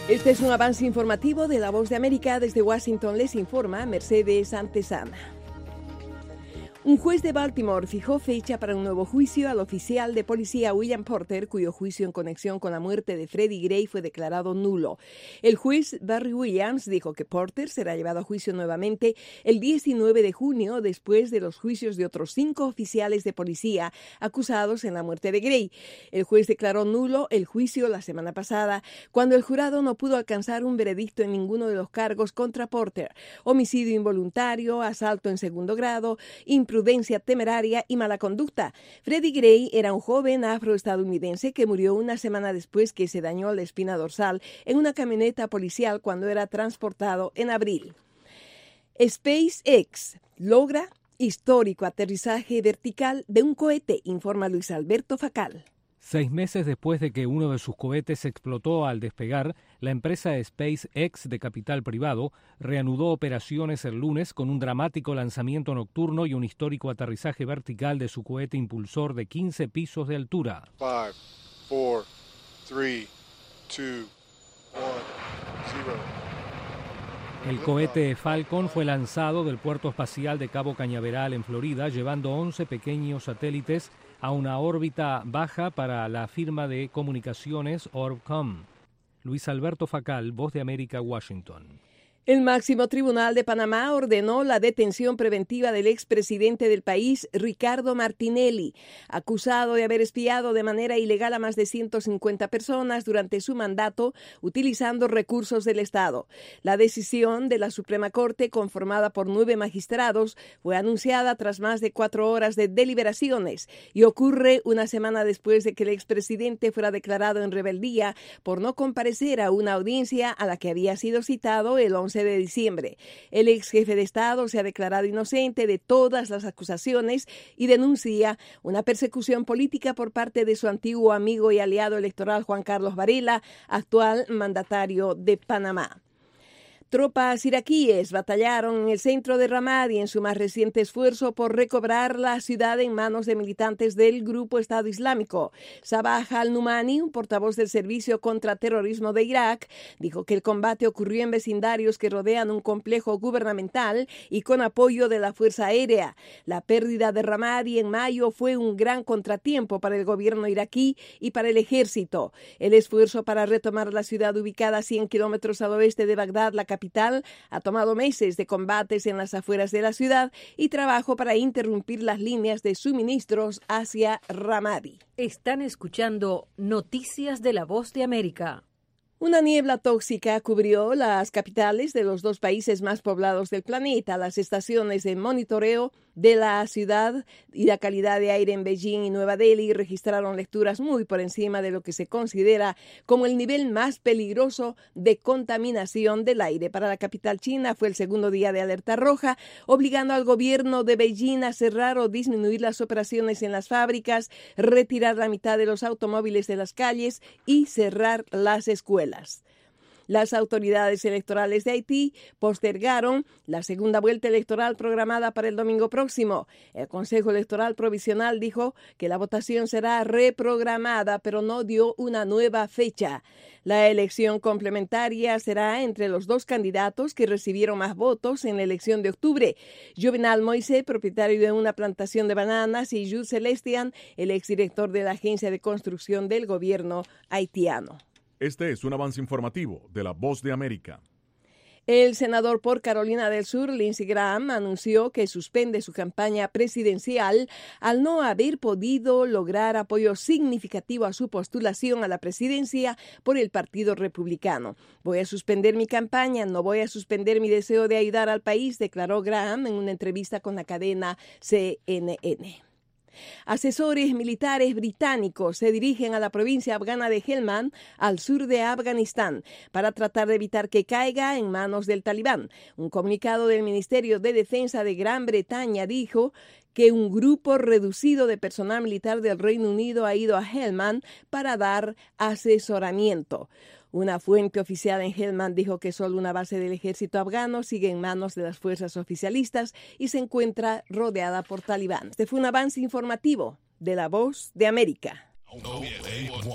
Este es un avance informativo de La Voz de América. Desde Washington les informa Mercedes Antezana. Un juez de Baltimore fijó fecha para un nuevo juicio al oficial de policía William Porter, cuyo juicio en conexión con la muerte de Freddie Gray fue declarado nulo. El juez Barry Williams dijo que Porter será llevado a juicio nuevamente el 19 de junio después de los juicios de otros 5 oficiales de policía acusados en la muerte de Gray. El juez declaró nulo el juicio la semana pasada cuando el jurado no pudo alcanzar un veredicto en ninguno de los cargos contra Porter: homicidio involuntario, asalto en segundo grado, imprudencia temeraria y mala conducta. Freddie Gray era un joven afroestadounidense que murió una semana después que se dañó la espina dorsal en una camioneta policial cuando era transportado en abril. SpaceX logra histórico aterrizaje vertical de un cohete, informa Luis Alberto Facal. 6 meses después de que uno de sus cohetes explotó al despegar, la empresa SpaceX, de capital privado, reanudó operaciones el lunes con un dramático lanzamiento nocturno y un histórico aterrizaje vertical de su cohete impulsor de 15 pisos de altura. 5, 4, 3, 2, 1, 0. El cohete Falcon fue lanzado del puerto espacial de Cabo Cañaveral en Florida, llevando 11 pequeños satélites a una órbita baja para la firma de comunicaciones Orbcomm. Luis Alberto Facal, Voz de América, Washington. El máximo tribunal de Panamá ordenó la detención preventiva del expresidente del país, Ricardo Martinelli, acusado de haber espiado de manera ilegal a más de 150 personas durante su mandato utilizando recursos del Estado. La decisión de la Suprema Corte, conformada por 9 magistrados, fue anunciada tras más de 4 horas de deliberaciones y ocurre una semana después de que el expresidente fuera declarado en rebeldía por no comparecer a una audiencia a la que había sido citado el 11 de diciembre. El ex jefe de Estado se ha declarado inocente de todas las acusaciones y denuncia una persecución política por parte de su antiguo amigo y aliado electoral Juan Carlos Varela, actual mandatario de Panamá. Tropas iraquíes batallaron en el centro de Ramadi en su más reciente esfuerzo por recobrar la ciudad en manos de militantes del grupo Estado Islámico. Sabah al-Numani, un portavoz del Servicio contra Terrorismo de Irak, dijo que el combate ocurrió en vecindarios que rodean un complejo gubernamental y con apoyo de la Fuerza Aérea. La pérdida de Ramadi en mayo fue un gran contratiempo para el gobierno iraquí y para el ejército. El esfuerzo para retomar la ciudad ubicada a 100 kilómetros al oeste de Bagdad, la capital, ha tomado meses de combates en las afueras de la ciudad y trabajo para interrumpir las líneas de suministros hacia Ramadi. Están escuchando Noticias de La Voz de América. Una niebla tóxica cubrió las capitales de los 2 países más poblados del planeta. Las estaciones de monitoreo de la ciudad y la calidad de aire en Beijing y Nueva Delhi registraron lecturas muy por encima de lo que se considera como el nivel más peligroso de contaminación del aire. Para la capital china fue el segundo día de alerta roja, obligando al gobierno de Beijing a cerrar o disminuir las operaciones en las fábricas, retirar la mitad de los automóviles de las calles y cerrar las escuelas. Las autoridades electorales de Haití postergaron la segunda vuelta electoral programada para el domingo próximo. El Consejo Electoral Provisional dijo que la votación será reprogramada, pero no dio una nueva fecha. La elección complementaria será entre los 2 candidatos que recibieron más votos en la elección de octubre: Jovenel Moise, propietario de una plantación de bananas, y Jules Celestian, el exdirector de la agencia de construcción del gobierno haitiano. Este es un avance informativo de La Voz de América. El senador por Carolina del Sur, Lindsey Graham, anunció que suspende su campaña presidencial al no haber podido lograr apoyo significativo a su postulación a la presidencia por el Partido Republicano. Voy a suspender mi campaña, no voy a suspender mi deseo de ayudar al país, declaró Graham en una entrevista con la cadena CNN. Asesores militares británicos se dirigen a la provincia afgana de Helmand, al sur de Afganistán, para tratar de evitar que caiga en manos del Talibán. Un comunicado del Ministerio de Defensa de Gran Bretaña dijo que un grupo reducido de personal militar del Reino Unido ha ido a Helmand para dar asesoramiento. Una fuente oficial en Helmand dijo que solo una base del ejército afgano sigue en manos de las fuerzas oficialistas y se encuentra rodeada por talibán. Este fue un avance informativo de La Voz de América.